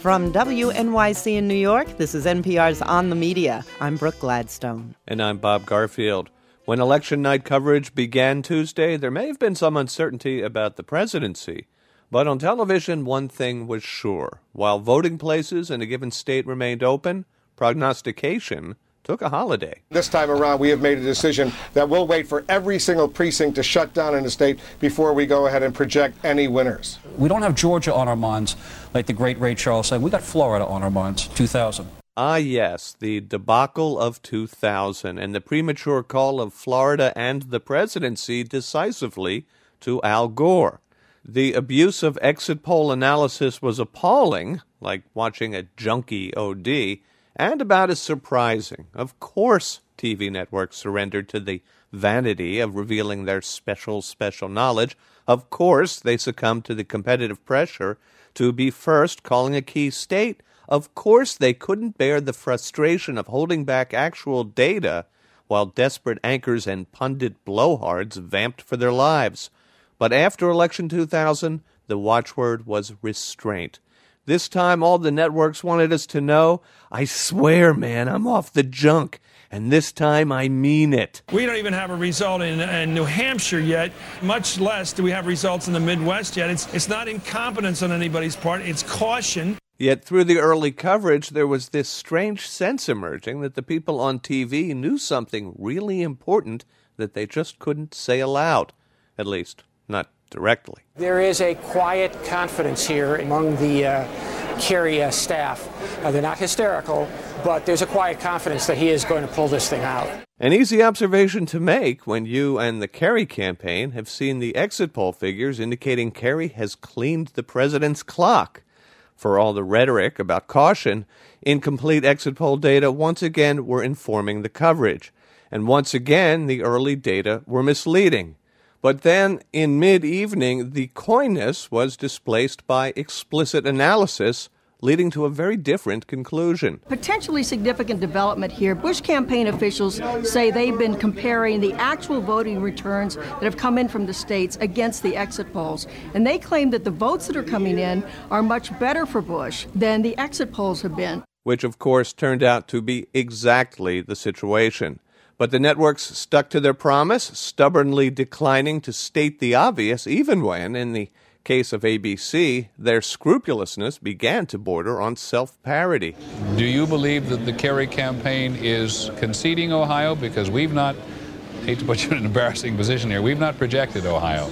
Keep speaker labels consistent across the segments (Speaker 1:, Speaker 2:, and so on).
Speaker 1: From WNYC in New York, this is NPR's On the Media. I'm Brooke Gladstone.
Speaker 2: And I'm Bob Garfield. When election night coverage began Tuesday, there may have been some uncertainty about the presidency. But on television, one thing was sure. While voting places in a given state remained open, prognostication took a holiday.
Speaker 3: This time around, we have made a decision that we'll wait for every single precinct to shut down in the state before we go ahead and project any winners.
Speaker 4: We don't have Georgia on our minds, like the great Ray Charles said. We got Florida on our minds, 2000.
Speaker 2: Ah, yes, the debacle of 2000 and the premature call of Florida and the presidency decisively to Al Gore. The abuse of exit poll analysis was appalling, like watching a junkie OD, and about as surprising. Of course, TV networks surrendered to the vanity of revealing their special knowledge. Of course, they succumbed to the competitive pressure to be first calling a key state. Of course, they couldn't bear the frustration of holding back actual data while desperate anchors and pundit blowhards vamped for their lives. But after election 2000, the watchword was restraint. This time, all the networks wanted us to know, I swear, man, I'm off the junk. And this time, I mean it.
Speaker 5: We don't even have a result in New Hampshire yet, much less do we have results in the Midwest yet. It's not incompetence on anybody's part, it's caution.
Speaker 2: Yet through the early coverage, there was this strange sense emerging that the people on TV knew something really important that they just couldn't say aloud, at least not directly.
Speaker 6: There is a quiet confidence here among the Kerry staff. They're not hysterical, but there's a quiet confidence that he is going to pull this thing out.
Speaker 2: An easy observation to make when you and the Kerry campaign have seen the exit poll figures indicating Kerry has cleaned the president's clock. For all the rhetoric about caution, incomplete exit poll data once again were informing the coverage. And once again, the early data were misleading. But then, in mid-evening, the coyness was displaced by explicit analysis, leading to a very different conclusion.
Speaker 7: Potentially significant development here. Bush campaign officials say they've been comparing the actual voting returns that have come in from the states against the exit polls. And they claim that the votes that are coming in are much better for Bush than the exit polls have been.
Speaker 2: Which, of course, turned out to be exactly the situation. But the networks stuck to their promise, stubbornly declining to state the obvious, even when, in the case of ABC, their scrupulousness began to border on self-parody.
Speaker 8: Do you believe that the Kerry campaign is conceding Ohio? Because we've not, hate to put you in an embarrassing position here, we've not projected Ohio.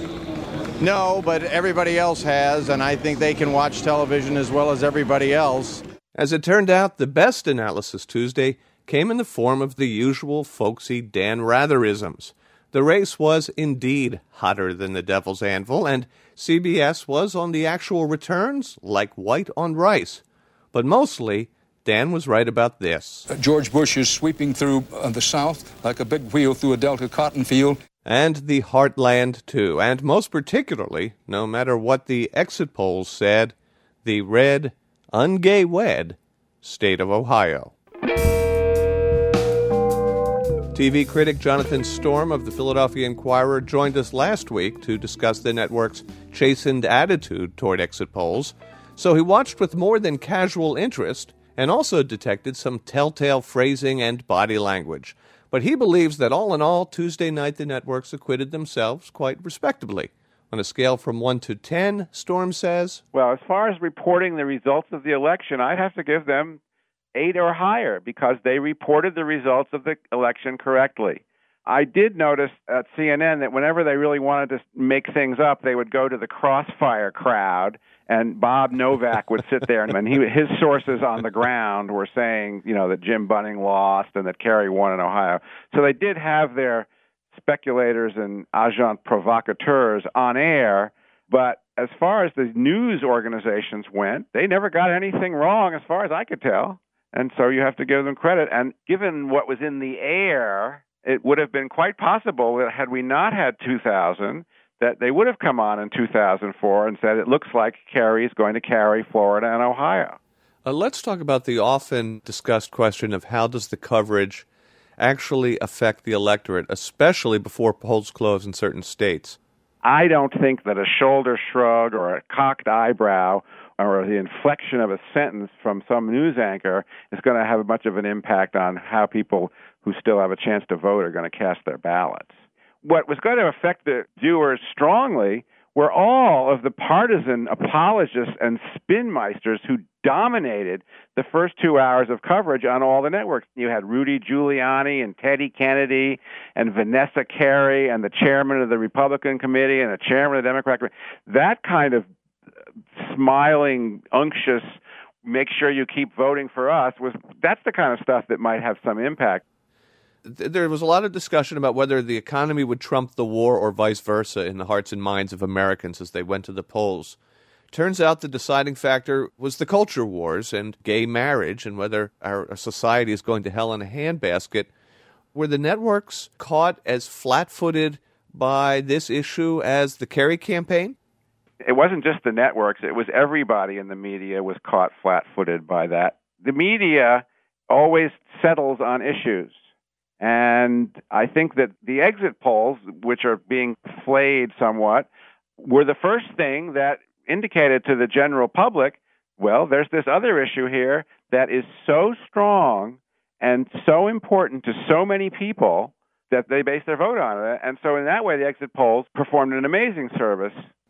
Speaker 9: No, but everybody else has, and I think they can watch television as well as everybody else.
Speaker 2: As it turned out, the best analysis Tuesday came in the form of the usual folksy Dan Ratherisms. The race was indeed hotter than the devil's anvil, and CBS was on the actual returns like white on rice. But mostly, Dan was right about this.
Speaker 10: George Bush is sweeping through the South like a big wheel through a Delta cotton field.
Speaker 2: And the heartland, too, and most particularly, no matter what the exit polls said, the red, ungay wed state of Ohio. TV critic Jonathan Storm of the Philadelphia Inquirer joined us last week to discuss the network's chastened attitude toward exit polls. So he watched with more than casual interest and also detected some telltale phrasing and body language. But he believes that all in all, Tuesday night the networks acquitted themselves quite respectably. On a scale from 1 to 10, Storm says,
Speaker 11: well, as far as reporting the results of the election, I'd have to give them 8 or higher because they reported the results of the election correctly. I did notice at CNN that whenever they really wanted to make things up, they would go to the Crossfire crowd, and Bob Novak would sit there, and his sources on the ground were saying, that Jim Bunning lost and that Kerry won in Ohio. So they did have their speculators and agents provocateurs on air, but as far as the news organizations went, they never got anything wrong as far as I could tell. And so you have to give them credit. And given what was in the air, it would have been quite possible that had we not had 2000, that they would have come on in 2004 and said, it looks like Kerry is going to carry Florida and Ohio.
Speaker 2: Let's talk about the often discussed question of how does the coverage actually affect the electorate, especially before polls close in certain states.
Speaker 11: I don't think that a shoulder shrug or a cocked eyebrow or the inflection of a sentence from some news anchor is going to have much of an impact on how people who still have a chance to vote are going to cast their ballots. What was going to affect the viewers strongly were all of the partisan apologists and spinmeisters who dominated the first 2 hours of coverage on all the networks. You had Rudy Giuliani and Teddy Kennedy and Vanessa Carey and the chairman of the Republican committee and the chairman of the Democratic committee. That kind of smiling, unctuous, make sure you keep voting for us, that's the kind of stuff that might have some impact.
Speaker 2: There was a lot of discussion about whether the economy would trump the war or vice versa in the hearts and minds of Americans as they went to the polls. Turns out the deciding factor was the culture wars and gay marriage and whether our society is going to hell in a handbasket. Were the networks caught as flat-footed by this issue as the Kerry campaign?
Speaker 11: It wasn't just the networks. It was everybody in the media was caught flat-footed by that. The media always settles on issues. And I think that the exit polls, which are being flayed somewhat, were the first thing that indicated to the general public, well, there's this other issue here that is so strong and so important to so many people that they base their vote on it. And so in that way, the exit polls performed an amazing service.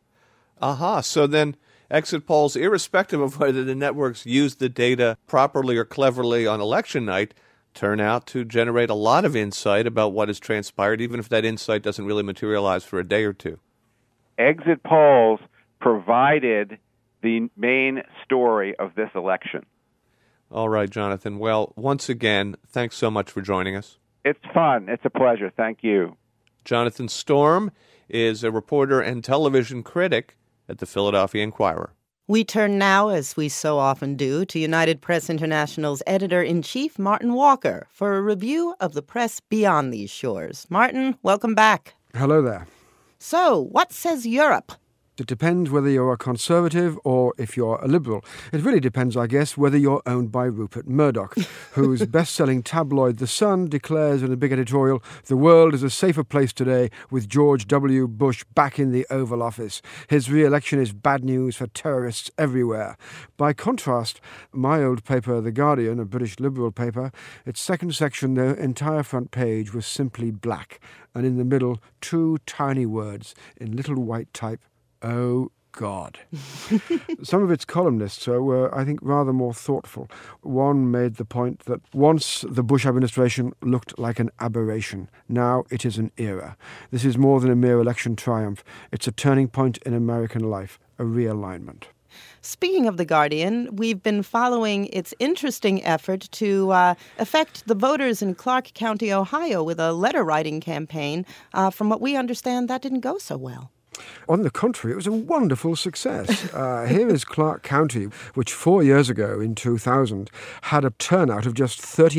Speaker 2: So then exit polls, irrespective of whether the networks used the data properly or cleverly on election night, turn out to generate a lot of insight about what has transpired, even if that insight doesn't really materialize for a day or two.
Speaker 11: Exit polls provided the main story of this election.
Speaker 2: All right, Jonathan. Well, once again, thanks so much for joining us.
Speaker 11: It's fun. It's a pleasure. Thank you.
Speaker 2: Jonathan Storm is a reporter and television critic at the Philadelphia Inquirer.
Speaker 1: We turn now, as we so often do, to United Press International's editor-in-chief, Martin Walker, for a review of the press beyond these shores. Martin, welcome back.
Speaker 12: Hello there.
Speaker 1: So, what says Europe?
Speaker 12: It depends whether you're a conservative or if you're a liberal. It really depends, I guess, whether you're owned by Rupert Murdoch, whose best-selling tabloid The Sun declares in a big editorial, "The world is a safer place today with George W. Bush back in the Oval Office. His re-election is bad news for terrorists everywhere." By contrast, my old paper, The Guardian, a British liberal paper, its second section, the entire front page was simply black, and in the middle, 2 tiny words in little white type, "Oh, God." Some of its columnists were, I think, rather more thoughtful. One made the point that once the Bush administration looked like an aberration. Now it is an era. This is more than a mere election triumph. It's a turning point in American life, a realignment.
Speaker 1: Speaking of The Guardian, we've been following its interesting effort to affect the voters in Clark County, Ohio, with a letter-writing campaign. From what we understand, that didn't go so well.
Speaker 12: On the contrary, it was a wonderful success. Here is Clark County, which 4 years ago, in 2000, had a turnout of just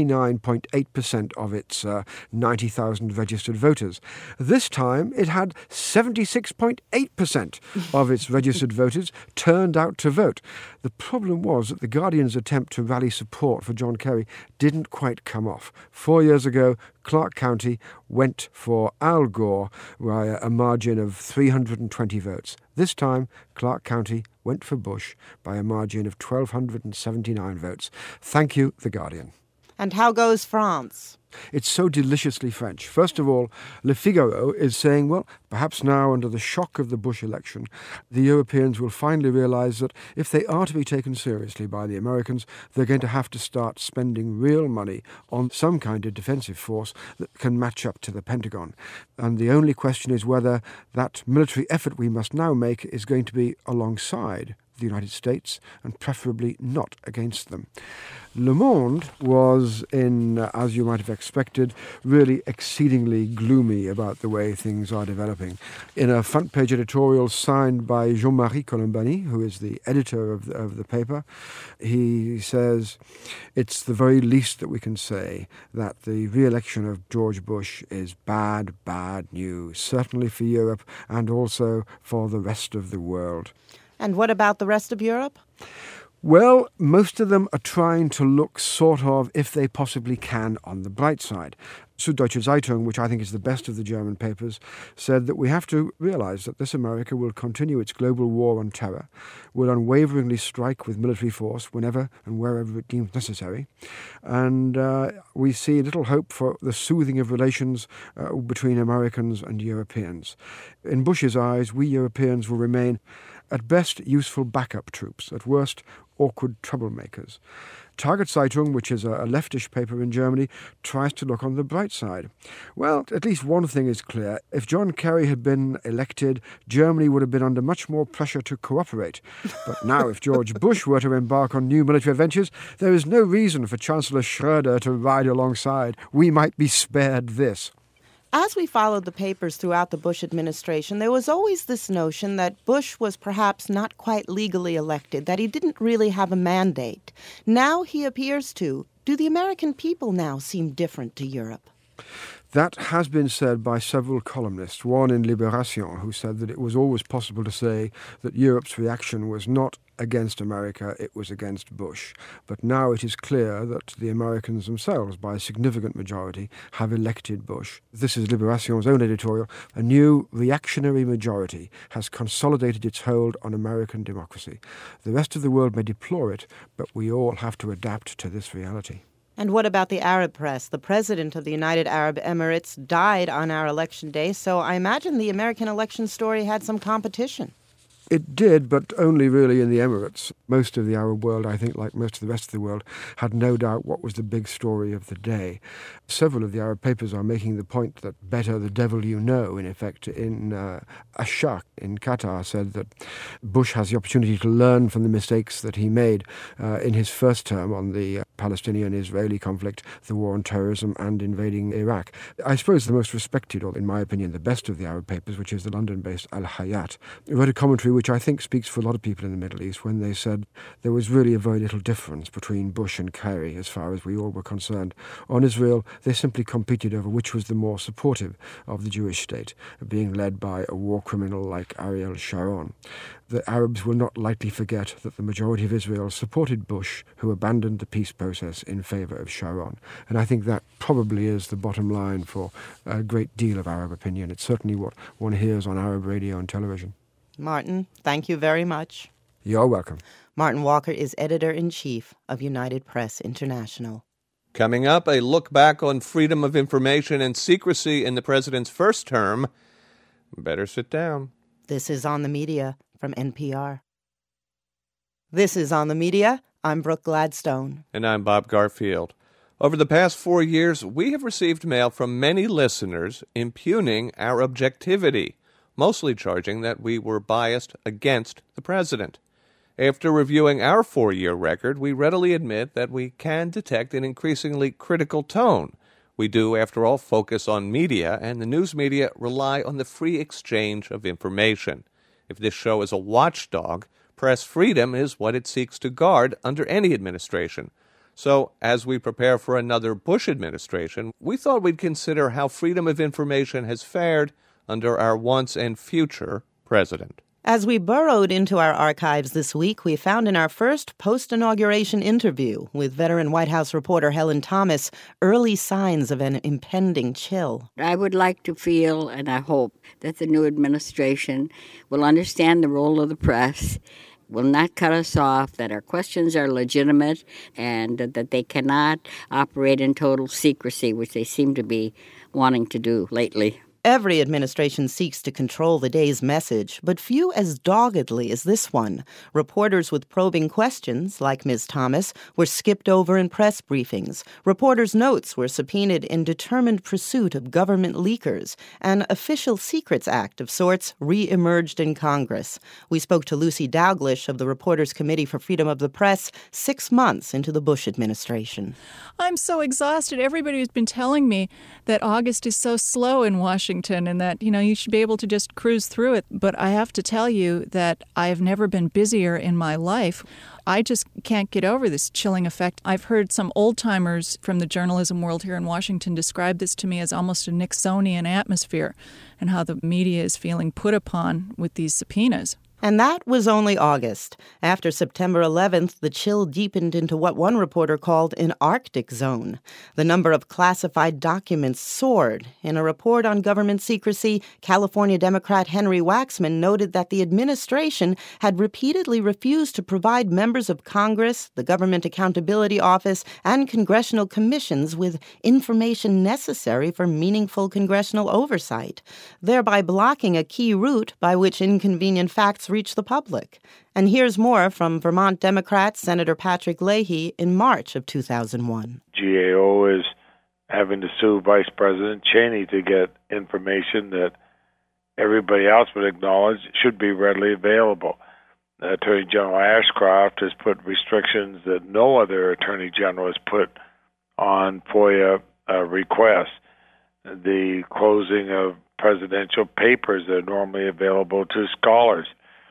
Speaker 12: 39.8% of its 90,000 registered voters. This time, it had 76.8% of its registered voters turned out to vote. The problem was that The Guardian's attempt to rally support for John Kerry didn't quite come off. 4 years ago, Clark County went for Al Gore by a margin of 320 votes. This time, Clark County went for Bush by a margin of 1,279 votes. Thank you, The Guardian.
Speaker 1: And how goes France?
Speaker 12: It's so deliciously French. First of all, Le Figaro is saying, well, perhaps now under the shock of the Bush election, the Europeans will finally realize that if they are to be taken seriously by the Americans, they're going to have to start spending real money on some kind of defensive force that can match up to the Pentagon. And the only question is whether that military effort we must now make is going to be alongside the United States and preferably not against them. Le Monde was as you might have expected, really exceedingly gloomy about the way things are developing. In a front-page editorial signed by Jean-Marie Colombani, who is the editor of the paper, he says, "It's the very least that we can say that the re-election of George Bush is bad, bad news, certainly for Europe and also for the rest of the world."
Speaker 1: And what about the rest of Europe?
Speaker 12: Well, most of them are trying to look sort of, if they possibly can, on the bright side. Süddeutsche Zeitung, which I think is the best of the German papers, said that we have to realize that this America will continue its global war on terror, will unwaveringly strike with military force whenever and wherever it deems necessary, and we see little hope for the soothing of relations between Americans and Europeans. In Bush's eyes, we Europeans will remain at best useful backup troops, at worst awkward troublemakers. Tageszeitung, which is a leftish paper in Germany, tries to look on the bright side. Well, at least one thing is clear. If John Kerry had been elected, Germany would have been under much more pressure to cooperate. But now, if George Bush were to embark on new military ventures, there is no reason for Chancellor Schröder to ride alongside. We might be spared this.
Speaker 1: As we followed the papers throughout the Bush administration, there was always this notion that Bush was perhaps not quite legally elected, that he didn't really have a mandate. Now he appears to. Do the American people now seem different to Europe?
Speaker 12: That has been said by several columnists, one in Libération, who said that it was always possible to say that Europe's reaction was not against America, it was against Bush. But now it is clear that the Americans themselves, by a significant majority, have elected Bush. This is Libération's own editorial. A new reactionary majority has consolidated its hold on American democracy. The rest of the world may deplore it, but we all have to adapt to this reality.
Speaker 1: And what about the Arab press? The president of the United Arab Emirates died on our election day, so I imagine the American election story had some competition.
Speaker 12: It did, but only really in the Emirates. Most of the Arab world, I think, like most of the rest of the world, had no doubt what was the big story of the day. Several of the Arab papers are making the point that better the devil you know, in effect. In Ashaq in Qatar said that Bush has the opportunity to learn from the mistakes that he made in his first term on the Palestinian-Israeli conflict, the war on terrorism and invading Iraq. I suppose the most respected, or in my opinion the best of the Arab papers, which is the London-based Al-Hayat, wrote a commentary which I think speaks for a lot of people in the Middle East when they said there was really a very little difference between Bush and Kerry as far as we all were concerned. On Israel, they simply competed over which was the more supportive of the Jewish state, being led by a war criminal like Ariel Sharon. The Arabs will not lightly forget that the majority of Israel supported Bush, who abandoned the peace process in favor of Sharon. And I think that probably is the bottom line for a great deal of Arab opinion. It's certainly what one hears on Arab radio and television.
Speaker 1: Martin, thank you very much.
Speaker 12: You're welcome.
Speaker 1: Martin Walker is editor-in-chief of United Press International.
Speaker 2: Coming up, a look back on freedom of information and secrecy in the president's first term. Better sit down.
Speaker 1: This is On the Media from NPR. This is On the Media. I'm Brooke Gladstone.
Speaker 2: And I'm Bob Garfield. Over the past 4 years, we have received mail from many listeners impugning our objectivity, mostly charging that we were biased against the president. After reviewing our 4-year record, we readily admit that we can detect an increasingly critical tone. We do, after all, focus on media, and the news media rely on the free exchange of information. If this show is a watchdog, press freedom is what it seeks to guard under any administration. So, as we prepare for another Bush administration, we thought we'd consider how freedom of information has fared under our once and future president.
Speaker 1: As we burrowed into our archives this week, we found in our first post-inauguration interview with veteran White House reporter Helen Thomas early signs of an impending chill.
Speaker 13: I would like to feel, and I hope, that the new administration will understand the role of the press, will not cut us off, that our questions are legitimate, and that they cannot operate in total secrecy, which they seem to be wanting to do lately.
Speaker 1: Every administration seeks to control the day's message, but few as doggedly as this one. Reporters with probing questions, like Ms. Thomas, were skipped over in press briefings. Reporters' notes were subpoenaed in determined pursuit of government leakers. An official secrets act of sorts re-emerged in Congress. We spoke to Lucy Dalglish of the Reporters Committee for Freedom of the Press 6 months into the Bush administration.
Speaker 14: I'm so exhausted. Everybody has been telling me that August is so slow in Washington and that, you should be able to just cruise through it. But I have to tell you that I have never been busier in my life. I just can't get over this chilling effect. I've heard some old-timers from the journalism world here in Washington describe this to me as almost a Nixonian atmosphere and how the media is feeling put upon with these subpoenas.
Speaker 1: And that was only August. After September 11th, the chill deepened into what one reporter called an Arctic zone. The number of classified documents soared. In a report on government secrecy, California Democrat Henry Waxman noted that the administration had repeatedly refused to provide members of Congress, the Government Accountability Office, and congressional commissions with information necessary for meaningful congressional oversight, thereby blocking a key route by which inconvenient facts reach the public. And here's more from Vermont Democrat Senator Patrick Leahy in March of 2001.
Speaker 15: GAO is having to sue Vice President Cheney to get information that everybody else would acknowledge should be readily available. Attorney General Ashcroft has put restrictions that no other Attorney General has put on FOIA requests. The closing of presidential papers that are normally available to scholars.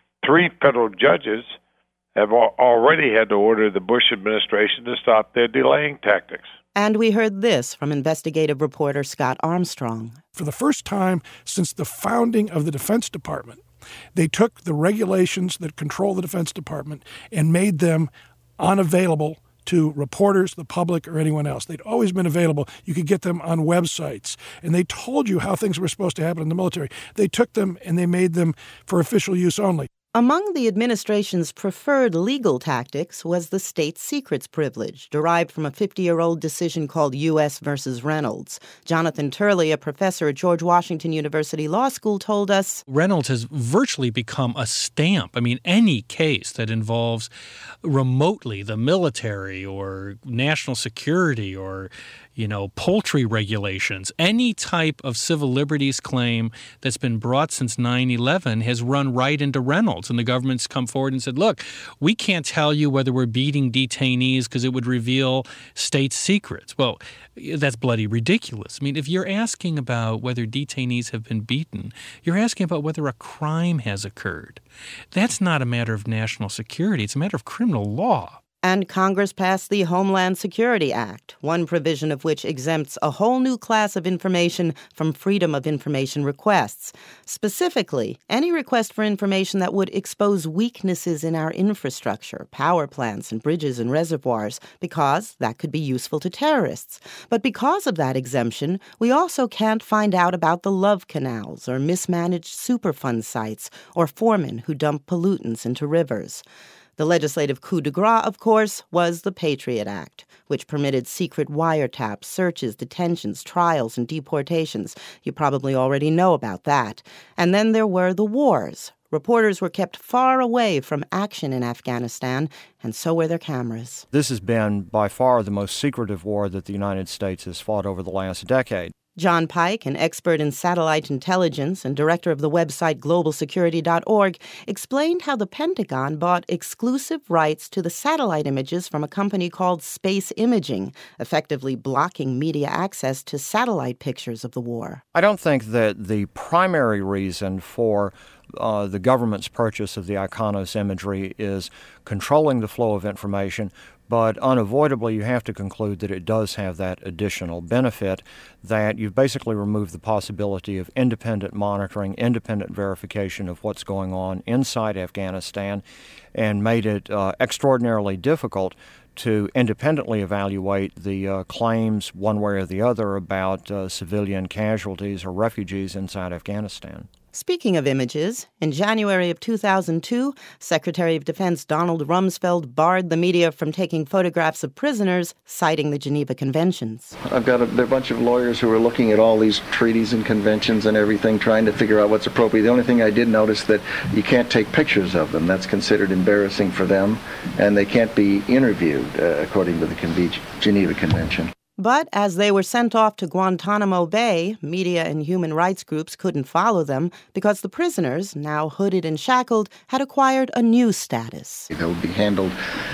Speaker 15: 3 federal judges have already had to order the Bush administration to stop their delaying tactics.
Speaker 1: And we heard this from investigative reporter Scott Armstrong.
Speaker 16: For the first time since the founding of the Defense Department, they took the regulations that control the Defense Department and made them unavailable to reporters, the public, or anyone else. They'd always been available. You could get them on websites. And they told you how things were supposed to happen in the military. They took them and they made them for official use only.
Speaker 1: Among the administration's preferred legal tactics was the state secrets privilege, derived from a 50-year-old decision called U.S. versus Reynolds. Jonathan Turley, a professor at George Washington University Law School, told us,
Speaker 17: Reynolds has virtually become a stamp. I mean, any case that involves remotely the military or national security or poultry regulations, any type of civil liberties claim that's been brought since 9/11 has run right into Reynolds. And the government's come forward and said, look, we can't tell you whether we're beating detainees because it would reveal state secrets. Well, that's bloody ridiculous. I mean, if you're asking about whether detainees have been beaten, you're asking about whether a crime has occurred. That's not a matter of national security. It's a matter of criminal law.
Speaker 1: And Congress passed the Homeland Security Act, one provision of which exempts a whole new class of information from Freedom of Information requests. Specifically, any request for information that would expose weaknesses in our infrastructure, power plants and bridges and reservoirs, because that could be useful to terrorists. But because of that exemption, we also can't find out about the love canals or mismanaged Superfund sites or foremen who dump pollutants into rivers. The legislative coup de grace, of course, was the Patriot Act, which permitted secret wiretaps, searches, detentions, trials, and deportations. You probably already know about that. And then there were the wars. Reporters were kept far away from action in Afghanistan, and so were their cameras.
Speaker 18: This has been by far the most secretive war that the United States has fought over the last decade.
Speaker 1: John Pike, an expert in satellite intelligence and director of the website globalsecurity.org, explained how the Pentagon bought exclusive rights to the satellite images from a company called Space Imaging, effectively blocking media access to satellite pictures of the war.
Speaker 18: I don't think that the primary reason for the government's purchase of the ICONOS imagery is controlling the flow of information, but unavoidably you have to conclude that it does have that additional benefit that you've basically removed the possibility of independent monitoring, independent verification of what's going on inside Afghanistan, and made it extraordinarily difficult to independently evaluate the claims one way or the other about civilian casualties or refugees inside Afghanistan.
Speaker 1: Speaking of images, in January of 2002, Secretary of Defense Donald Rumsfeld barred the media from taking photographs of prisoners, citing the Geneva Conventions.
Speaker 19: There are a bunch of lawyers who are looking at all these treaties and conventions and everything, trying to figure out what's appropriate. The only thing I did notice that you can't take pictures of them. That's considered embarrassing for them, and they can't be interviewed, according to the Geneva Convention.
Speaker 1: But as they were sent off to Guantanamo Bay, media and human rights groups couldn't follow them because the prisoners, now hooded and shackled, had acquired a new status.
Speaker 19: They'll be handled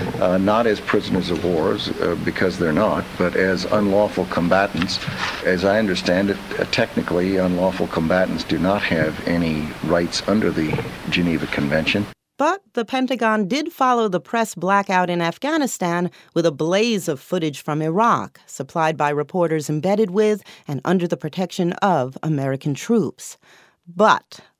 Speaker 19: not as prisoners of war, because they're not, but as unlawful combatants. As I understand it, technically, unlawful combatants do not have any rights under the Geneva Convention.
Speaker 1: But the Pentagon did follow the press blackout in Afghanistan with a blaze of footage from Iraq, supplied by reporters embedded with and under the protection of American troops. But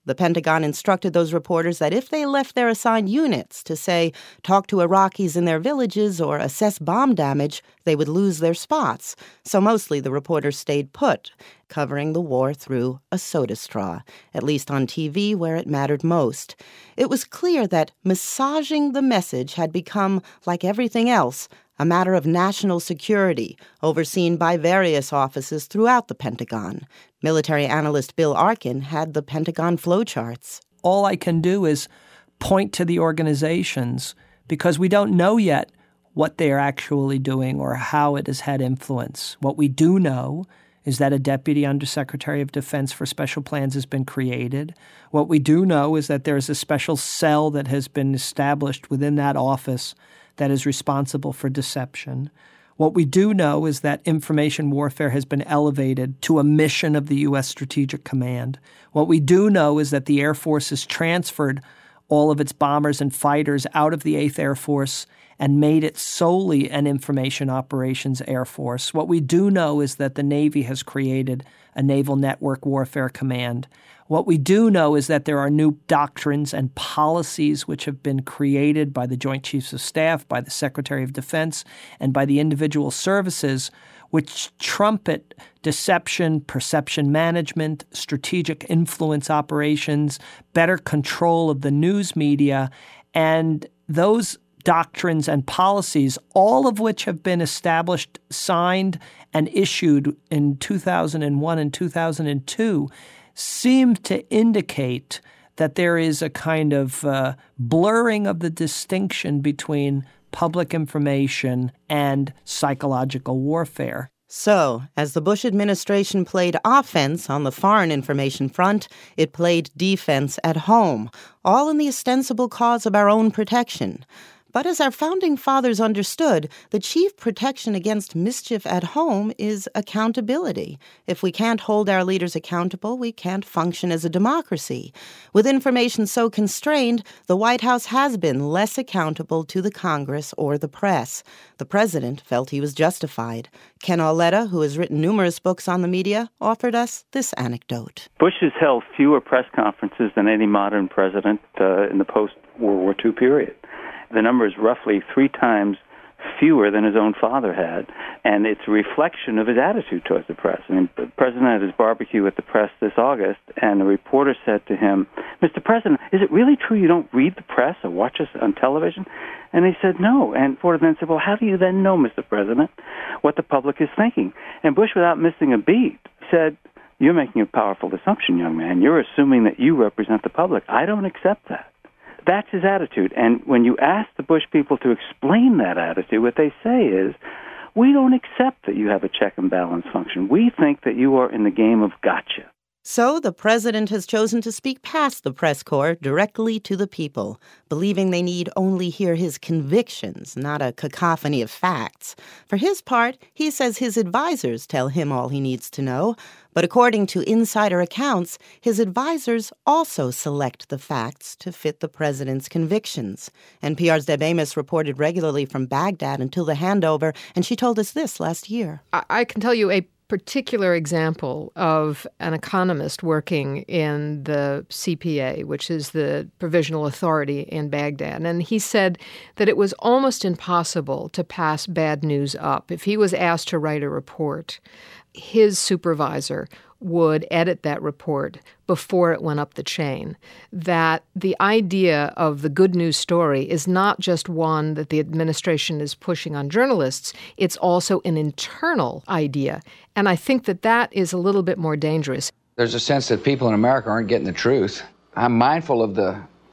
Speaker 1: The Pentagon instructed those reporters that if they left their assigned units to, say, talk to Iraqis in their villages or assess bomb damage, they would lose their spots. So mostly the reporters stayed put, covering the war through a soda straw, at least on TV where it mattered most. It was clear that massaging the message had become, like everything else, a matter of national security, overseen by various offices throughout the Pentagon. Military analyst Bill Arkin had the Pentagon flowcharts.
Speaker 20: All I can do is point to the organizations because we don't know yet what they are actually doing or how it has had influence. What we do know is that a Deputy Undersecretary of Defense for Special Plans has been created. What we do know is that there is a special cell that has been established within that office that is responsible for deception. What we do know is that information warfare has been elevated to a mission of the U.S. Strategic Command. What we do know is that the Air Force has transferred all of its bombers and fighters out of the 8th Air Force and made it solely an information operations Air Force. What we do know is that the Navy has created a Naval Network Warfare Command. What we do know is that there are new doctrines and policies which have been created by the Joint Chiefs of Staff, by the Secretary of Defense, and by the individual services which trumpet deception, perception management, strategic influence operations, better control of the news media, and those doctrines and policies, all of which have been established, signed, and issued in 2001 and 2002, seem to indicate that there is a kind of blurring of the distinction between public information and psychological warfare.
Speaker 1: So, as the Bush administration played offense on the foreign information front, it played defense at home, all in the ostensible cause of our own protection. But as our founding fathers understood, the chief protection against mischief at home is accountability. If we can't hold our leaders accountable, we can't function as a democracy. With information so constrained, the White House has been less accountable to the Congress or the press. The president felt he was justified. Ken Auletta, who has written numerous books on the media, offered us this anecdote.
Speaker 21: Bush has held fewer press conferences than any modern president in the post-World War II period. The number is roughly 3 times fewer than his own father had, and it's a reflection of his attitude towards the press. I mean, the president had his barbecue with the press this August, and a reporter said to him, "Mr. President, is it really true you don't read the press or watch us on television?" And he said, "No." And the reporter then said, "Well, how do you then know, Mr. President, what the public is thinking?" And Bush, without missing a beat, said, "You're making a powerful assumption, young man. You're assuming that you represent the public. I don't accept that." That's his attitude. And when you ask the Bush people to explain that attitude, what they say is, we don't accept that you have a check and balance function. We think that you are in the game of gotcha.
Speaker 1: So the president has chosen to speak past the press corps directly to the people, believing they need only hear his convictions, not a cacophony of facts. For his part, he says his advisors tell him all he needs to know. But according to insider accounts, his advisors also select the facts to fit the president's convictions. NPR's Deb Amos reported regularly from Baghdad until the handover, and she told us this last year.
Speaker 22: I can tell you a particular example of an economist working in the CPA, which is the provisional authority in Baghdad. And he said that it was almost impossible to pass bad news up. If he was asked to write a report, his supervisor would edit that report before it went up the chain. That the idea of the good news story is not just one that the administration is pushing on journalists, it's also an internal idea. And I think that that is a little bit more dangerous.
Speaker 23: There's a sense that people in America aren't getting the truth. I'm mindful of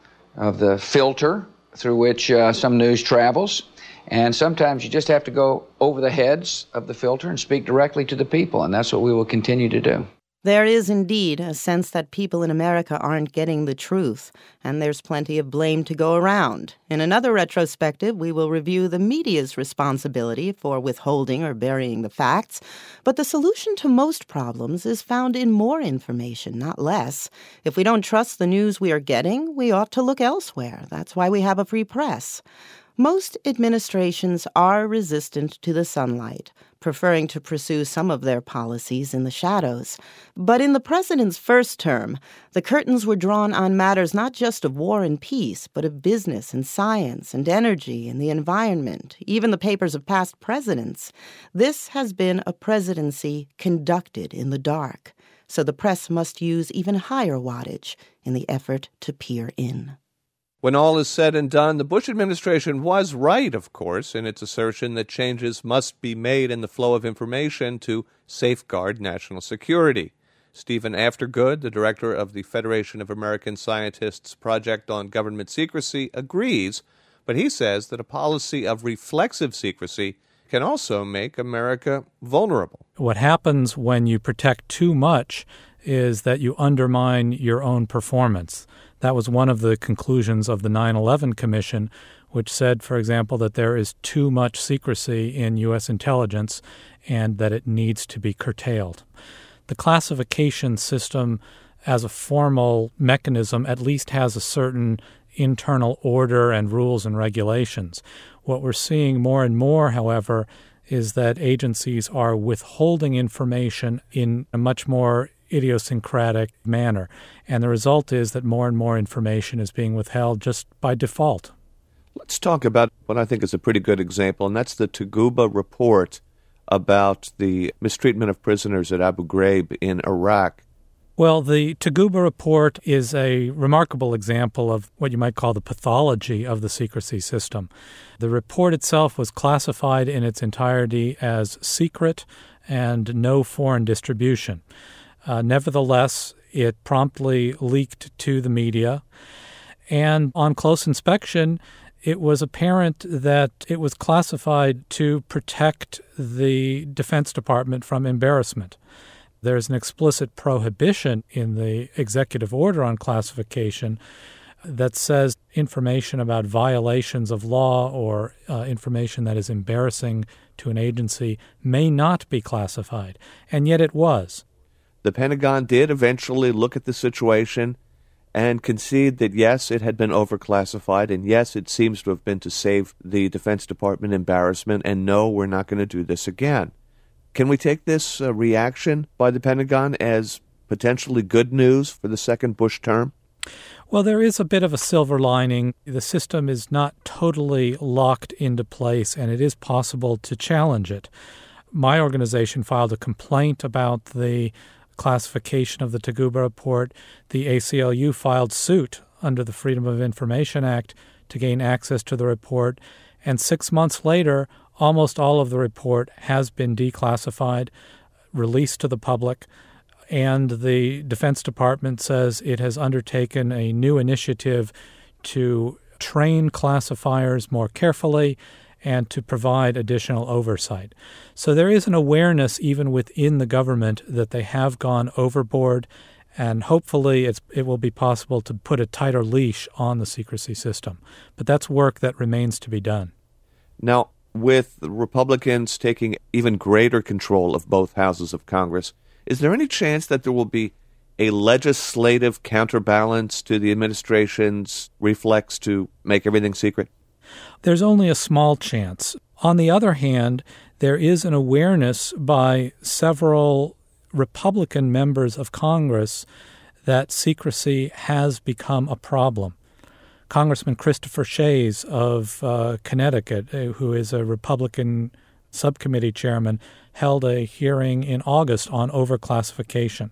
Speaker 23: the filter through which some news travels. And sometimes you just have to go over the heads of the filter and speak directly to the people, and that's what we will continue to do.
Speaker 1: There is indeed a sense that people in America aren't getting the truth, and there's plenty of blame to go around. In another retrospective, we will review the media's responsibility for withholding or burying the facts. But the solution to most problems is found in more information, not less. If we don't trust the news we are getting, we ought to look elsewhere. That's why we have a free press. Most administrations are resistant to the sunlight, preferring to pursue some of their policies in the shadows. But in the president's first term, the curtains were drawn on matters not just of war and peace, but of business and science and energy and the environment, even the papers of past presidents. This has been a presidency conducted in the dark, so the press must use even higher wattage in the effort to peer in.
Speaker 2: When all is said and done, the Bush administration was right, of course, in its assertion that changes must be made in the flow of information to safeguard national security. Stephen Aftergood, the director of the Federation of American Scientists Project on Government Secrecy, agrees, but he says that a policy of reflexive secrecy can also make America vulnerable.
Speaker 17: What happens when you protect too much is that you undermine your own performance. That was one of the conclusions of the 9/11 Commission, which said, for example, that there is too much secrecy in U.S. intelligence and that it needs to be curtailed. The classification system as a formal mechanism at least has a certain internal order and rules and regulations. What we're seeing more and more, however, is that agencies are withholding information in a much more idiosyncratic manner. And the result is that more and more information is being withheld just by default.
Speaker 2: Let's talk about what I think is a pretty good example, and that's the Taguba report about the mistreatment of prisoners at Abu Ghraib in Iraq.
Speaker 17: Well, the Taguba report is a remarkable example of what you might call the pathology of the secrecy system. The report itself was classified in its entirety as secret and no foreign distribution. Nevertheless, it promptly leaked to the media, and on close inspection, it was apparent that it was classified to protect the Defense Department from embarrassment. There's an explicit prohibition in the executive order on classification that says information about violations of law or information that is embarrassing to an agency may not be classified, and yet it was.
Speaker 2: The Pentagon did eventually look at the situation and concede that, yes, it had been overclassified, and yes, it seems to have been to save the Defense Department embarrassment, and no, we're not going to do this again. Can we take this reaction by the Pentagon as potentially good news for the second Bush term?
Speaker 17: Well, there is a bit of a silver lining. The system is not totally locked into place, and it is possible to challenge it. My organization filed a complaint about the classification of the Taguba report. The ACLU filed suit under the Freedom of Information Act to gain access to the report, and 6 months later, almost all of the report has been declassified, released to the public, and the Defense Department says it has undertaken a new initiative to train classifiers more carefully and to provide additional oversight. So there is an awareness even within the government that they have gone overboard, and hopefully it will be possible to put a tighter leash on the secrecy system. But that's work that remains to be done.
Speaker 2: Now, with the Republicans taking even greater control of both houses of Congress, is there any chance that there will be a legislative counterbalance to the administration's reflex to make everything secret?
Speaker 17: There's only a small chance. On the other hand, there is an awareness by several Republican members of Congress that secrecy has become a problem. Congressman Christopher Shays of Connecticut, who is a Republican subcommittee chairman, held a hearing in August on overclassification.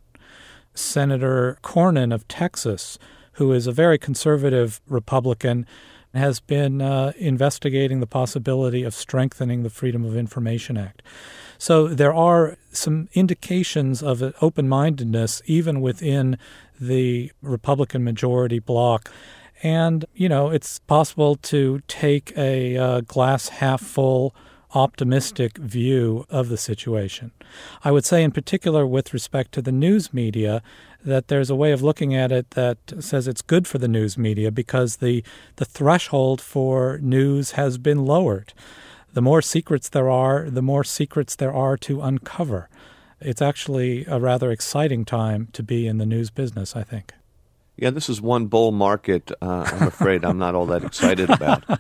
Speaker 17: Senator Cornyn of Texas, who is a very conservative Republican, has been investigating the possibility of strengthening the Freedom of Information Act. So there are some indications of an open-mindedness even within the Republican majority bloc. And, it's possible to take a glass half full optimistic view of the situation. I would say in particular with respect to the news media that there's a way of looking at it that says it's good for the news media because the threshold for news has been lowered. The more secrets there are, the more secrets there are to uncover. It's actually a rather exciting time to be in the news business, I think.
Speaker 2: Yeah, this is one bull market I'm afraid I'm not all that excited about.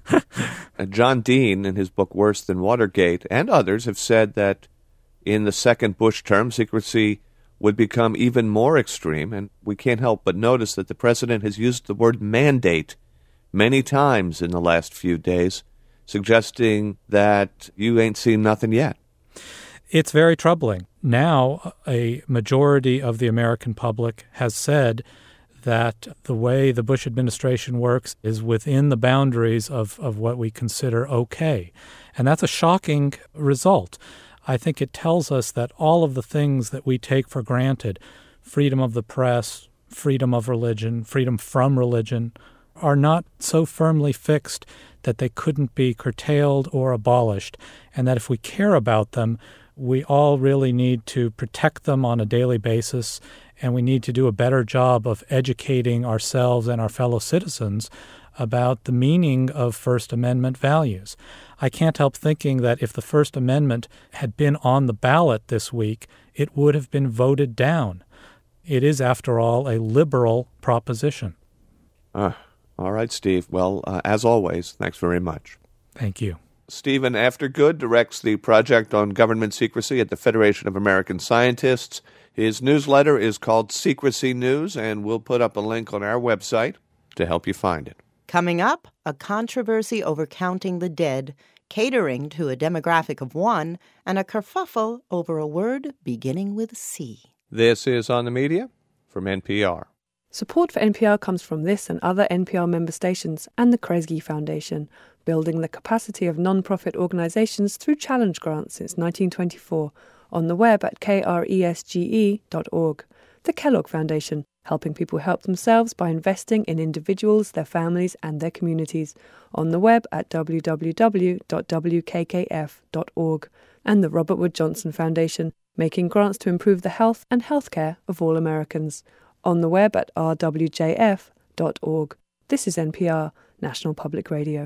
Speaker 2: John Dean, in his book Worse Than Watergate, and others have said that in the second Bush term, secrecy would become even more extreme, and we can't help but notice that the president has used the word mandate many times in the last few days, suggesting that you ain't seen nothing yet.
Speaker 17: It's very troubling. Now, a majority of the American public has said that the way the Bush administration works is within the boundaries of what we consider okay. And that's a shocking result. I think it tells us that all of the things that we take for granted, freedom of the press, freedom of religion, freedom from religion, are not so firmly fixed that they couldn't be curtailed or abolished, and that if we care about them, we all really need to protect them on a daily basis, and we need to do a better job of educating ourselves and our fellow citizens about the meaning of First Amendment values. I can't help thinking that if the First Amendment had been on the ballot this week, it would have been voted down. It is, after all, a liberal proposition.
Speaker 2: All right, Steve. Well, as always, thanks very much.
Speaker 17: Thank you.
Speaker 2: Stephen Aftergood directs the Project on Government Secrecy at the Federation of American Scientists. His newsletter is called Secrecy News, and we'll put up a link on our website to help you find it.
Speaker 1: Coming up, a controversy over counting the dead, catering to a demographic of one, and a kerfuffle over a word beginning with C.
Speaker 2: This is On the Media from NPR.
Speaker 3: Support for NPR comes from this and other NPR member stations and the Kresge Foundation, building the capacity of non-profit organizations through challenge grants since 1924, on the web at kresge.org. The Kellogg Foundation, helping people help themselves by investing in individuals, their families, and their communities, on the web at www.wkkf.org. And the Robert Wood Johnson Foundation, making grants to improve the health and healthcare of all Americans, on the web at rwjf.org. This is NPR, National Public Radio.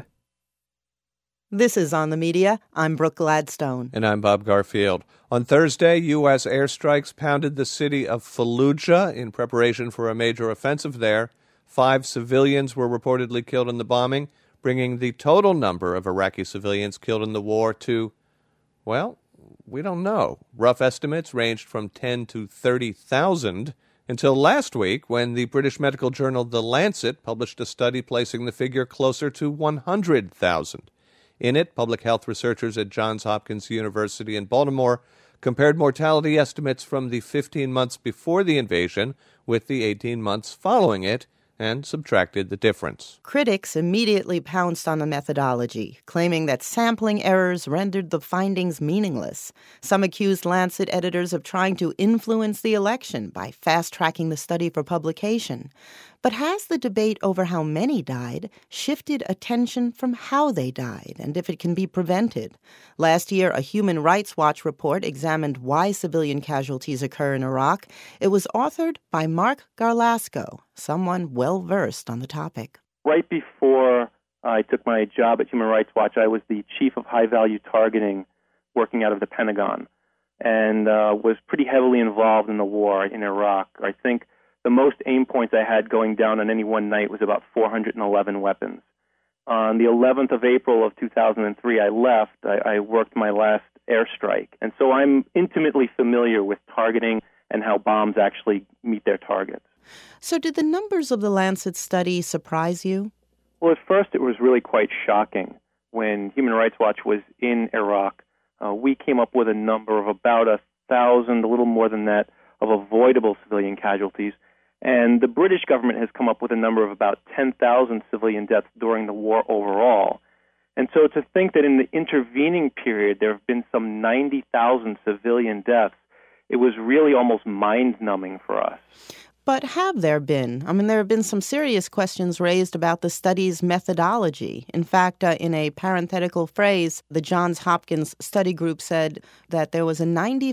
Speaker 1: This is On the Media. I'm Brooke Gladstone.
Speaker 2: And I'm Bob Garfield. On Thursday, U.S. airstrikes pounded the city of Fallujah in preparation for a major offensive there. 5 civilians were reportedly killed in the bombing, bringing the total number of Iraqi civilians killed in the war to, well, we don't know. Rough estimates ranged from 10 to 30,000 until last week when the British medical journal The Lancet published a study placing the figure closer to 100,000. In it, public health researchers at Johns Hopkins University in Baltimore compared mortality estimates from the 15 months before the invasion with the 18 months following it and subtracted the difference.
Speaker 1: Critics immediately pounced on the methodology, claiming that sampling errors rendered the findings meaningless. Some accused Lancet editors of trying to influence the election by fast-tracking the study for publication. But has the debate over how many died shifted attention from how they died and if it can be prevented? Last year, a Human Rights Watch report examined why civilian casualties occur in Iraq. It was authored by Mark Garlasco, someone well-versed on the topic.
Speaker 4: Right before I took my job at Human Rights Watch, I was the chief of high-value targeting working out of the Pentagon and was pretty heavily involved in the war in Iraq. I think the most aim points I had going down on any one night was about 411 weapons. On the 11th of April of 2003, I left. I worked my last airstrike. And so I'm intimately familiar with targeting and how bombs actually meet their targets.
Speaker 1: So did the numbers of the Lancet study surprise you?
Speaker 4: Well, at first it was really quite shocking. When Human Rights Watch was in Iraq, we came up with a number of about 1,000, a little more than that, of avoidable civilian casualties. And the British government has come up with a number of about 10,000 civilian deaths during the war overall. And so to think that in the intervening period there have been some 90,000 civilian deaths, it was really almost mind-numbing for us.
Speaker 1: But have there been? There have been some serious questions raised about the study's methodology. In fact, in a parenthetical phrase, the Johns Hopkins study group said that there was a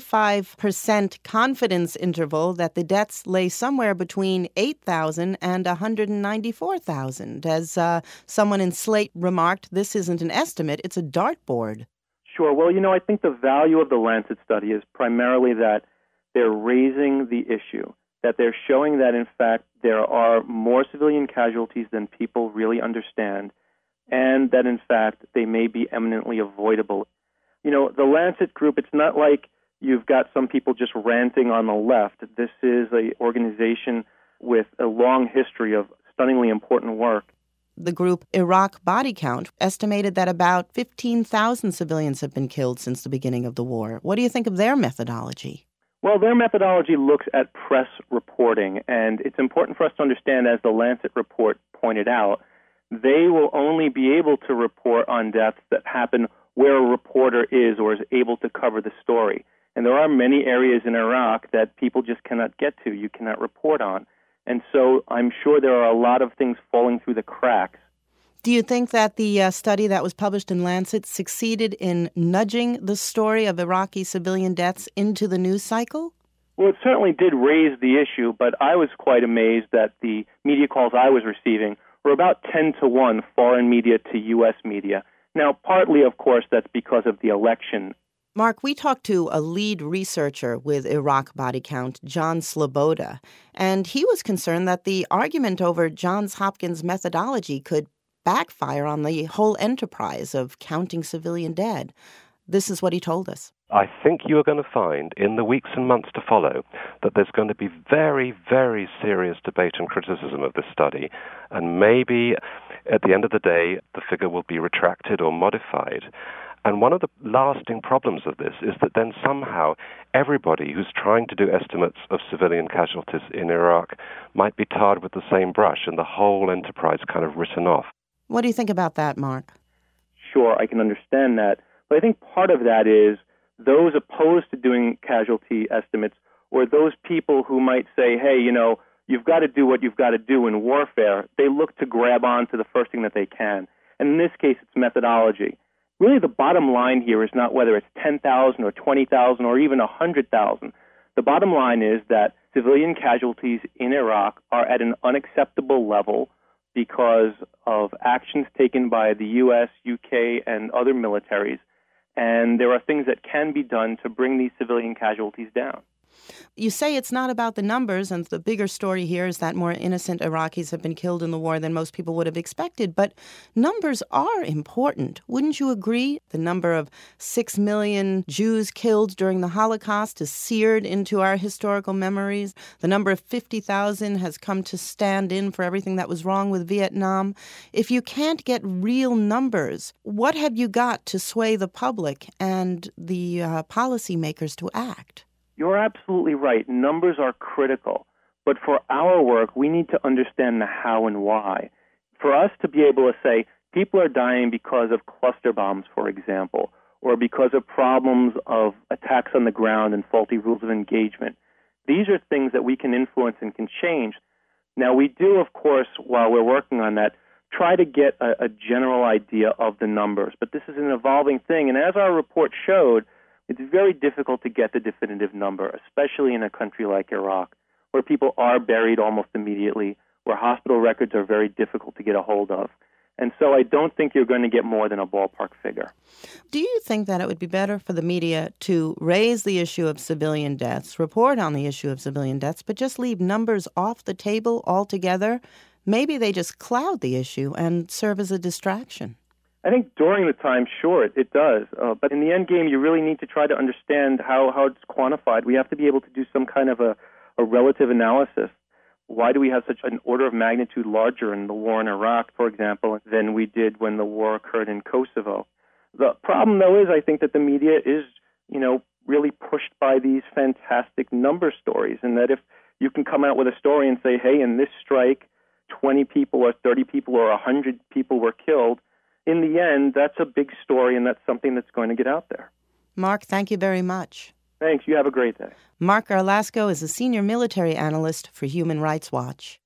Speaker 1: 95% confidence interval that the deaths lay somewhere between 8,000 and 194,000. As someone in Slate remarked, this isn't an estimate, it's a dartboard.
Speaker 4: Sure. Well, I think the value of the Lancet study is primarily that they're raising the issue, that they're showing that, in fact, there are more civilian casualties than people really understand, and that, in fact, they may be eminently avoidable. You know, the Lancet group, it's not like you've got some people just ranting on the left. This is an organization with a long history of stunningly important work.
Speaker 1: The group Iraq Body Count estimated that about 15,000 civilians have been killed since the beginning of the war. What do you think of their methodology?
Speaker 4: Well, their methodology looks at press reporting, and it's important for us to understand, as the Lancet report pointed out, they will only be able to report on deaths that happen where a reporter is or is able to cover the story. And there are many areas in Iraq that people just cannot get to, you cannot report on. And so I'm sure there are a lot of things falling through the cracks.
Speaker 1: Do you think that the study that was published in Lancet succeeded in nudging the story of Iraqi civilian deaths into the news cycle?
Speaker 4: Well, it certainly did raise the issue, but I was quite amazed that the media calls I was receiving were about 10-1 foreign media to U.S. media. Now, partly, of course, that's because of the election.
Speaker 1: Mark, we talked to a lead researcher with Iraq Body Count, John Sloboda, and he was concerned that the argument over Johns Hopkins methodology could backfire on the whole enterprise of counting civilian dead. This is what he told us.
Speaker 5: I think you are going to find in the weeks and months to follow that there's going to be very, very serious debate and criticism of this study, and maybe at the end of the day the figure will be retracted or modified. And one of the lasting problems of this is that then somehow everybody who's trying to do estimates of civilian casualties in Iraq might be tarred with the same brush and the whole enterprise kind of written off.
Speaker 1: What do you think about that, Mark?
Speaker 4: Sure, I can understand that. But I think part of that is those opposed to doing casualty estimates, or those people who might say, hey, you know, you've got to do what you've got to do in warfare, they look to grab on to the first thing that they can. And in this case, it's methodology. Really, the bottom line here is not whether it's 10,000 or 20,000 or even 100,000. The bottom line is that civilian casualties in Iraq are at an unacceptable level because of actions taken by the U.S., UK, and other militaries. And there are things that can be done to bring these civilian casualties down.
Speaker 1: You say it's not about the numbers, and the bigger story here is that more innocent Iraqis have been killed in the war than most people would have expected. But numbers are important. Wouldn't you agree? The number of 6 million Jews killed during the Holocaust is seared into our historical memories. The number of 50,000 has come to stand in for everything that was wrong with Vietnam. If you can't get real numbers, what have you got to sway the public and the policymakers to act?
Speaker 4: You're absolutely right. Numbers are critical. But for our work, we need to understand the how and why. For us to be able to say, people are dying because of cluster bombs, for example, or because of problems of attacks on the ground and faulty rules of engagement, these are things that we can influence and can change. Now, we do, of course, while we're working on that, try to get a general idea of the numbers. But this is an evolving thing. And as our report showed, it's very difficult to get the definitive number, especially in a country like Iraq, where people are buried almost immediately, where hospital records are very difficult to get a hold of. And so I don't think you're going to get more than a ballpark figure.
Speaker 1: Do you think that it would be better for the media to raise the issue of civilian deaths, report on the issue of civilian deaths, but just leave numbers off the table altogether? Maybe they just cloud the issue and serve as a distraction.
Speaker 4: I think during the time, sure, it does. But in the end game, you really need to try to understand how it's quantified. We have to be able to do some kind of a relative analysis. Why do we have such an order of magnitude larger in the war in Iraq, for example, than we did when the war occurred in Kosovo? The problem, though, is I think that the media is, really pushed by these fantastic number stories, and that if you can come out with a story and say, hey, in this strike, 20 people or 30 people or 100 people were killed, in the end, that's a big story, and that's something that's going to get out there.
Speaker 1: Mark, thank you very much.
Speaker 4: Thanks. You have a great day.
Speaker 1: Mark Garlasco is a senior military analyst for Human Rights Watch.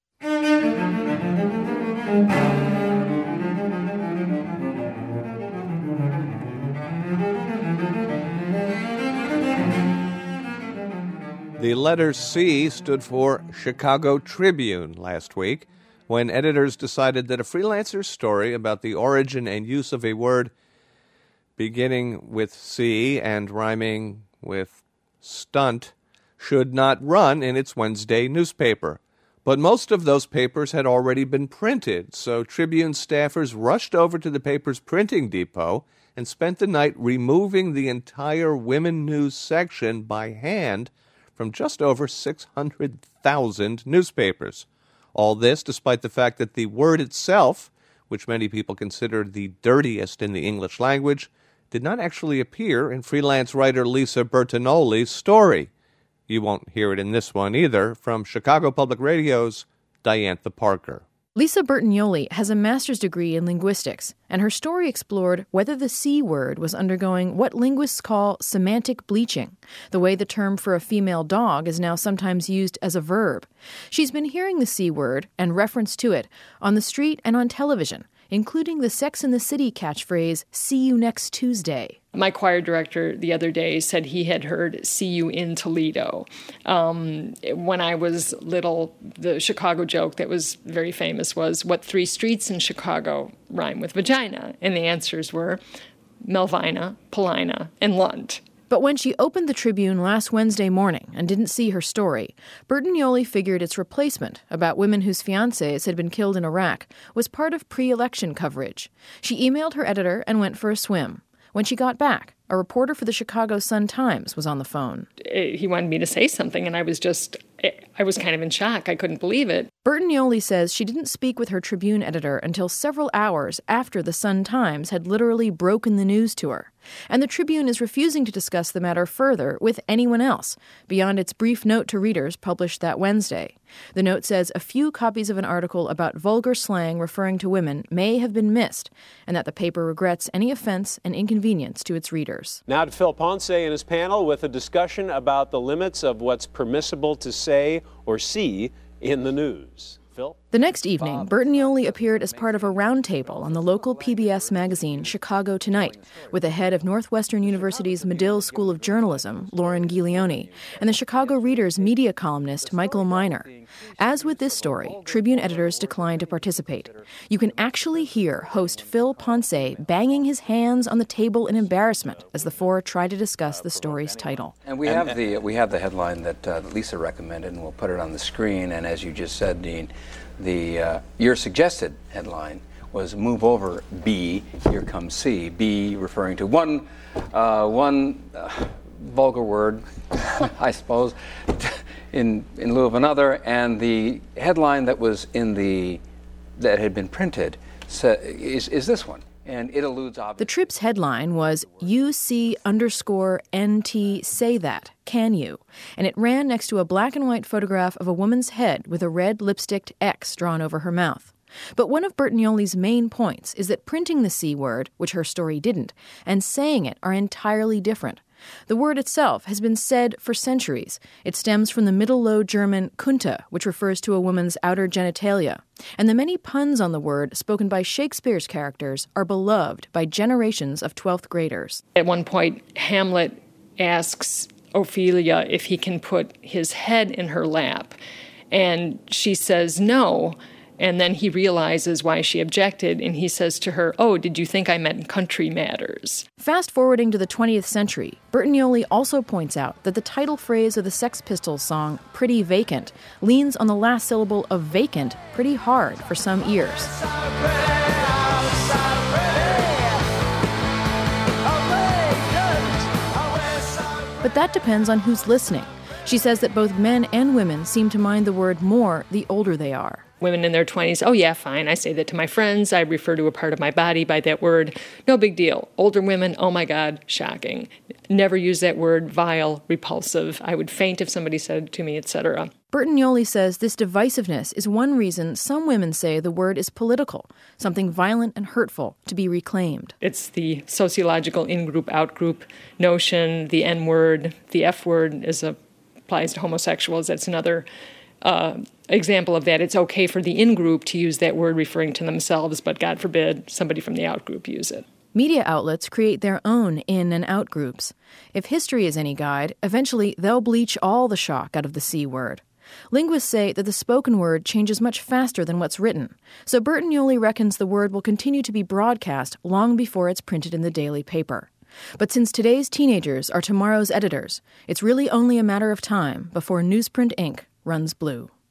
Speaker 2: The letter C stood for Chicago Tribune last week, when editors decided that a freelancer's story about the origin and use of a word beginning with C and rhyming with stunt should not run in its Wednesday newspaper. But most of those papers had already been printed, so Tribune staffers rushed over to the paper's printing depot and spent the night removing the entire women news section by hand from just over 600,000 newspapers. All this despite the fact that the word itself, which many people consider the dirtiest in the English language, did not actually appear in freelance writer Lisa Bertagnolli's story. You won't hear it in this one either, from Chicago Public Radio's Diantha Parker.
Speaker 6: Lisa Bertagnolli has a master's degree in linguistics, and her story explored whether the C word was undergoing what linguists call semantic bleaching, the way the term for a female dog is now sometimes used as a verb. She's been hearing the C word and reference to it on the street and on television, including the Sex and the City catchphrase, "See you next Tuesday."
Speaker 7: My choir director the other day said he had heard "see you in Toledo." When I was little, the Chicago joke that was very famous was, what 3 streets in Chicago rhyme with vagina? And the answers were Melvina, Paulina, and Lund.
Speaker 6: But when she opened the Tribune last Wednesday morning and didn't see her story, Bertagnolli figured its replacement, about women whose fiancés had been killed in Iraq, was part of pre-election coverage. She emailed her editor and went for a swim. When she got back, a reporter for the Chicago Sun-Times was on the phone.
Speaker 7: He wanted me to say something, and I was kind of in shock. I couldn't believe it.
Speaker 6: Bertagnolli says she didn't speak with her Tribune editor until several hours after the Sun-Times had literally broken the news to her. And the Tribune is refusing to discuss the matter further with anyone else, beyond its brief note to readers published that Wednesday. The note says a few copies of an article about vulgar slang referring to women may have been missed, and that the paper regrets any offense and inconvenience to its readers.
Speaker 8: Now to Phil Ponce and his panel with a discussion about the limits of what's permissible to say or see in the news. Phil?
Speaker 6: The next evening, Bertagnolli appeared as part of a roundtable on the local PBS magazine Chicago Tonight with the head of Northwestern University's Medill School of Journalism, Lauren Giglione, and the Chicago Reader's media columnist Michael Miner. As with this story, Tribune editors declined to participate. You can actually hear host Phil Ponce banging his hands on the table in embarrassment as the four try to discuss the story's title.
Speaker 24: And we have the headline that Lisa recommended, and we'll put it on the screen. And as you just said, Dean, your suggested headline was "Move over, B, here comes C." B referring to one vulgar word, I suppose, in lieu of another, and the headline that was that had been printed is this one, and it alludes obviously.
Speaker 6: The Trib's headline was UC_NT say that, can you? And it ran next to a black and white photograph of a woman's head with a red lipsticked X drawn over her mouth. But one of Bertagnolli's main points is that printing the C word, which her story didn't, and saying it are entirely different. The word itself has been said for centuries. It stems from the Middle Low German Kunta, which refers to a woman's outer genitalia. And the many puns on the word spoken by Shakespeare's characters are beloved by generations of 12th graders.
Speaker 7: At one point, Hamlet asks Ophelia if he can put his head in her lap, and she says no. And then he realizes why she objected, and he says to her, "Oh, did you think I meant country matters?"
Speaker 6: Fast forwarding to the 20th century, Bertagnolli also points out that the title phrase of the Sex Pistols song, Pretty Vacant, leans on the last syllable of vacant pretty hard for some ears. But that depends on who's listening. She says that both men and women seem to mind the word more the older they are.
Speaker 7: Women in their 20s, oh yeah, fine, I say that to my friends, I refer to a part of my body by that word, no big deal. Older women, oh my God, shocking. Never use that word, vile, repulsive, I would faint if somebody said it to me, etc.
Speaker 6: Bertagnolli says this divisiveness is one reason some women say the word is political, something violent and hurtful to be reclaimed.
Speaker 7: It's the sociological in-group, out-group notion, the N-word, the F-word applies to homosexuals, that's another example of that. It's okay for the in-group to use that word referring to themselves, but God forbid somebody from the out-group use it.
Speaker 6: Media outlets create their own in- and out-groups. If history is any guide, eventually they'll bleach all the shock out of the C word. Linguists say that the spoken word changes much faster than what's written, so Bertagnolli reckons the word will continue to be broadcast long before it's printed in the daily paper. But since today's teenagers are tomorrow's editors, it's really only a matter of time before newsprint ink runs blue.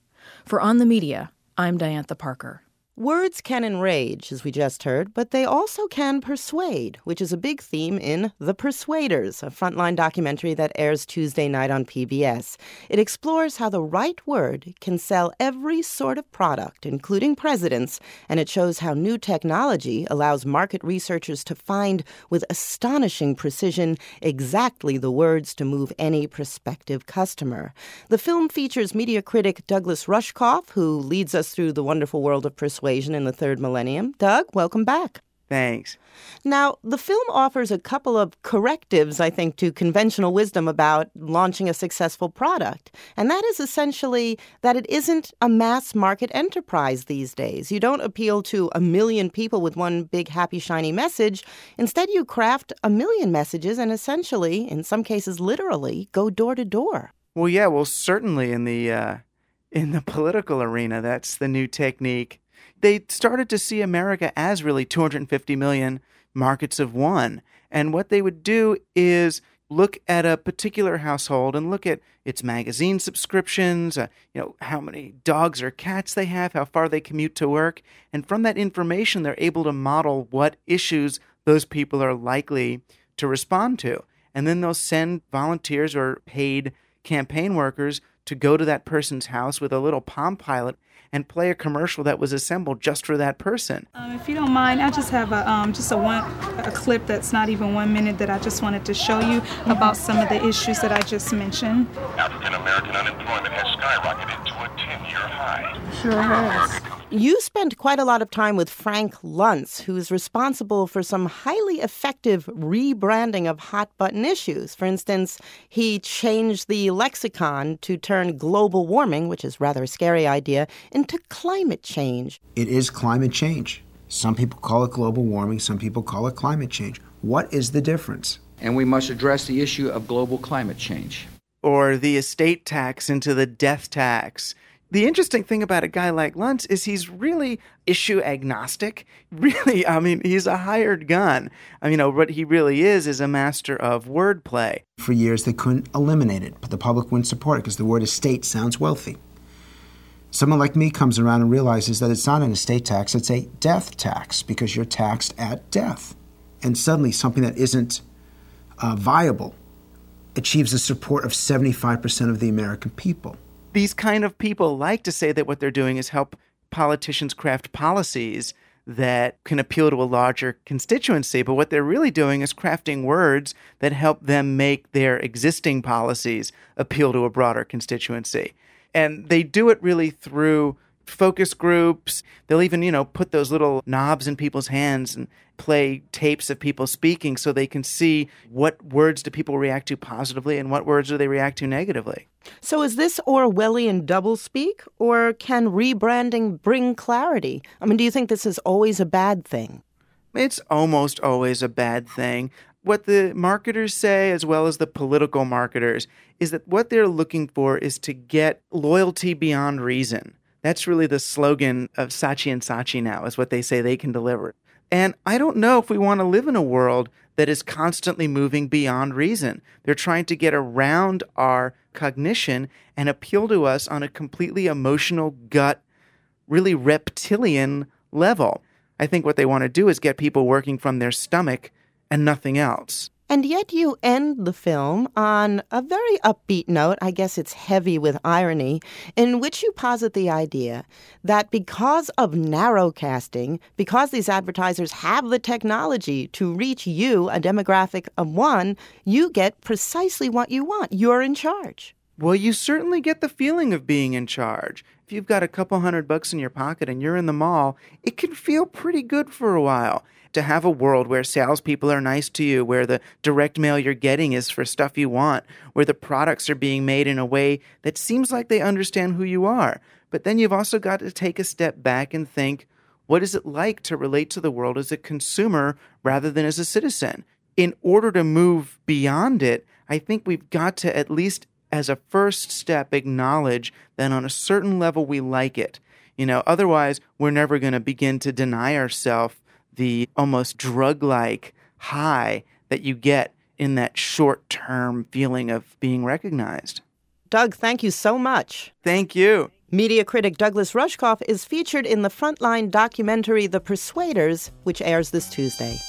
Speaker 6: For On the Media, I'm Diantha Parker.
Speaker 1: Words can enrage, as we just heard, but they also can persuade, which is a big theme in The Persuaders, a Frontline documentary that airs Tuesday night on PBS. It explores how the right word can sell every sort of product, including presidents, and it shows how new technology allows market researchers to find with astonishing precision exactly the words to move any prospective customer. The film features media critic Douglas Rushkoff, who leads us through the wonderful world of persuasion in the third millennium. Doug, welcome back.
Speaker 9: Thanks.
Speaker 1: Now, the film offers a couple of correctives, I think, to conventional wisdom about launching a successful product. And that is essentially that it isn't a mass market enterprise these days. You don't appeal to 1 million people with one big, happy, shiny message. Instead, you craft 1 million messages and essentially, in some cases literally, go door to door.
Speaker 9: Well, yeah, certainly in the political arena, that's the new technique. They started to see America as really 250 million markets of one. And what they would do is look at a particular household and look at its magazine subscriptions, how many dogs or cats they have, how far they commute to work. And from that information, they're able to model what issues those people are likely to respond to. And then they'll send volunteers or paid campaign workers to go to that person's house with a little Palm Pilot and play a commercial that was assembled just for that person.
Speaker 10: If you don't mind, I just have a clip that's not even 1 minute that I just wanted to show you about some of the issues that I just mentioned.
Speaker 11: African American unemployment has skyrocketed to a 10-year high.
Speaker 10: Sure has.
Speaker 1: You spent quite a lot of time with Frank Luntz, who's responsible for some highly effective rebranding of hot-button issues. For instance, he changed the lexicon to turn global warming, which is rather a scary idea, into climate change.
Speaker 12: It is climate change. Some people call it global warming. Some people call it climate change. What is the difference?
Speaker 23: And we must address the issue of global climate change.
Speaker 9: Or the estate tax into the death tax. The interesting thing about a guy like Luntz is he's really issue agnostic. Really, he's a hired gun. What he really is a master of wordplay.
Speaker 12: For years, they couldn't eliminate it, but the public wouldn't support it because the word estate sounds wealthy. Someone like me comes around and realizes that it's not an estate tax, it's a death tax because you're taxed at death. And suddenly something that isn't viable achieves the support of 75% of the American people.
Speaker 9: These kind of people like to say that what they're doing is help politicians craft policies that can appeal to a larger constituency, but what they're really doing is crafting words that help them make their existing policies appeal to a broader constituency. And they do it really through focus groups. They'll even, put those little knobs in people's hands and play tapes of people speaking so they can see what words do people react to positively and what words do they react to negatively.
Speaker 1: So is this Orwellian doublespeak, or can rebranding bring clarity? Do you think this is always a bad thing?
Speaker 9: It's almost always a bad thing. What the marketers say, as well as the political marketers, is that what they're looking for is to get loyalty beyond reason. That's really the slogan of Saatchi & Saatchi now, is what they say they can deliver. And I don't know if we want to live in a world that is constantly moving beyond reason. They're trying to get around our cognition and appeal to us on a completely emotional, gut, really reptilian level. I think what they want to do is get people working from their stomach and nothing else.
Speaker 1: And yet you end the film on a very upbeat note, I guess it's heavy with irony, in which you posit the idea that because of narrowcasting, because these advertisers have the technology to reach you, a demographic of one, you get precisely what you want. You're in charge.
Speaker 9: Well, you certainly get the feeling of being in charge. If you've got a couple $100 in your pocket and you're in the mall, it can feel pretty good for a while. To have a world where salespeople are nice to you, where the direct mail you're getting is for stuff you want, where the products are being made in a way that seems like they understand who you are. But then you've also got to take a step back and think, what is it like to relate to the world as a consumer rather than as a citizen? In order to move beyond it, I think we've got to, at least as a first step, acknowledge that on a certain level we like it. Otherwise we're never going to begin to deny ourselves the almost drug-like high that you get in that short-term feeling of being recognized.
Speaker 1: Doug, thank you so much.
Speaker 9: Thank you.
Speaker 1: Media critic Douglas Rushkoff is featured in the Frontline documentary The Persuaders, which airs this Tuesday.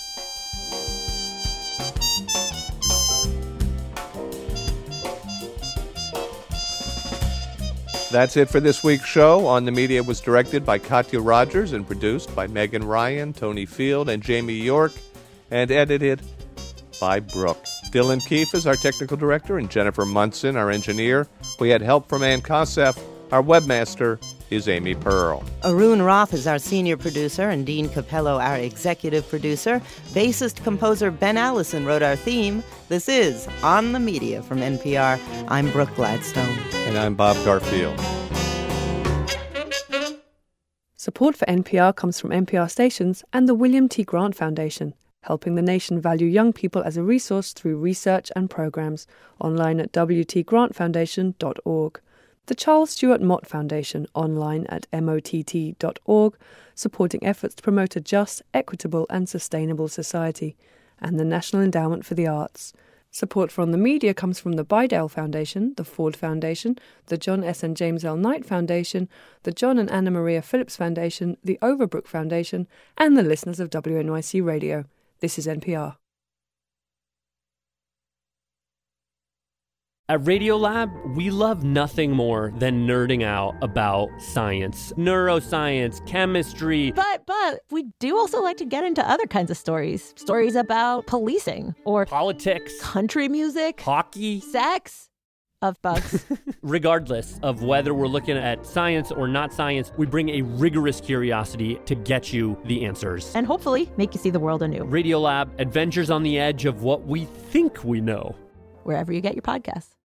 Speaker 2: That's it for this week's show. On the Media was directed by Katya Rogers and produced by Megan Ryan, Tony Field, and Jamie York, and edited by Brooke. Dylan Keefe is our technical director, and Jennifer Munson, our engineer. We had help from Ann Kosef. Our webmaster is Amy Pearl.
Speaker 1: Arun Roth is our senior producer, and Dean Capello our executive producer. Bassist-composer Ben Allison wrote our theme. This is On the Media from NPR. I'm Brooke Gladstone.
Speaker 2: And I'm Bob Garfield.
Speaker 3: Support for NPR comes from NPR stations and the William T. Grant Foundation, helping the nation value young people as a resource through research and programs. Online at wtgrantfoundation.org. The Charles Stewart Mott Foundation, online at mott.org, supporting efforts to promote a just, equitable and sustainable society. And the National Endowment for the Arts. Support for On the Media comes from the Bidell Foundation, the Ford Foundation, the John S. and James L. Knight Foundation, the John and Anna Maria Phillips Foundation, the Overbrook Foundation, and the listeners of WNYC Radio. This is NPR.
Speaker 13: At Radiolab, we love nothing more than nerding out about science, neuroscience, chemistry.
Speaker 14: But we do also like to get into other kinds of stories. Stories about policing or
Speaker 13: politics,
Speaker 14: country music,
Speaker 13: hockey,
Speaker 14: sex, of bugs.
Speaker 13: Regardless of whether we're looking at science or not science, we bring a rigorous curiosity to get you the answers.
Speaker 14: And hopefully make you see the world anew.
Speaker 13: Radiolab, adventures on the edge of what we think we know.
Speaker 14: Wherever you get your podcasts.